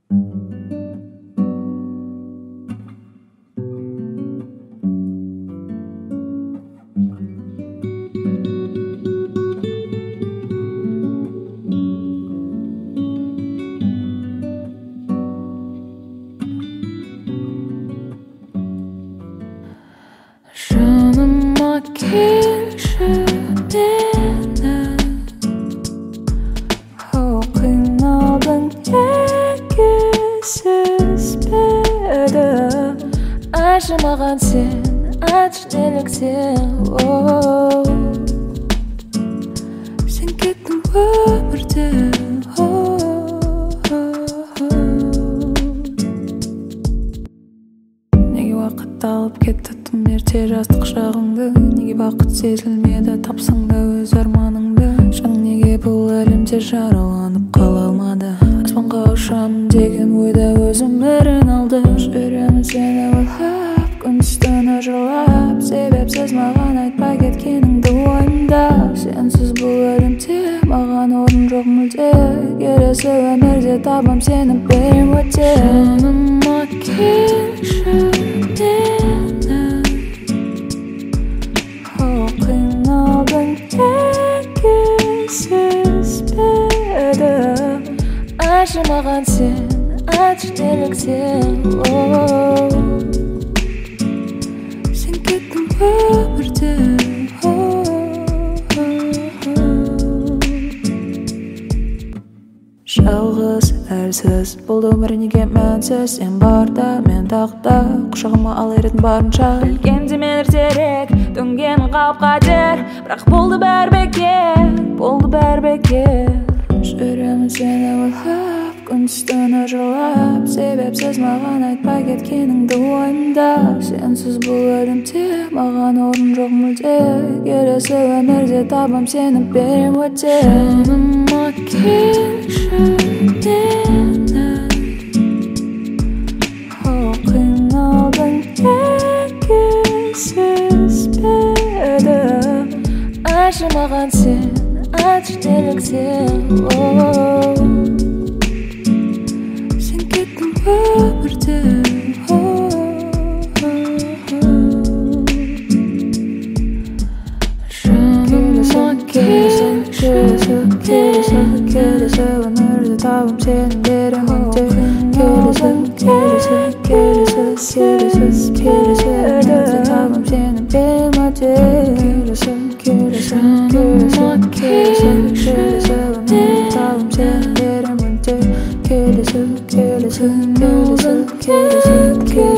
жаныма келші мені қиналдың неге сезбеді айтшы маған сен айтшы неліктен сен кеттің өмірден неге уақыт алып кетті тым ерте жастық шағыңды неге бақыт сезілмеді тапсаң да өз арманыңды жаның неге бұл әлемде жараланып қала алмады аспанға ұшамын деген ойда өз өмірін алды жүремін сені ойлап күн-түні жырлап себепсіз маған айтпай кеткеніңді ойымда сенсіз бұл әлемде маған орын жоқ мүлде келесі өмірде табам сені берем өте жаныма келші мені қиналдың неге сезбеді айтшы маған сен айтшы неліктен сен кеттің өмірден жалғыз әлсіз бұл өмір неге мәнсіз сен барда мен тақта құшағыма ал еретін барынша білгенде мен ертерек төнгенің қауіп қатер бірақ болды бәрі бекер жүремін сені ойлап күн-түні жырлап себепсіз маған айтпай кеткеніңді ойымда сенсіз бұл әлемде маған орын жоқ мүлде келесі өмірде табам сені берем өте жаныма келші мені қиналдың неге сезбеді айтшы маған сен айтшы неліктен сен кеттің өмірден жаныма келші келесі өмірде табам сені берем өте келесі өмірде табам сені берем өте жаныма келші өмірде табам сені берем өте келесі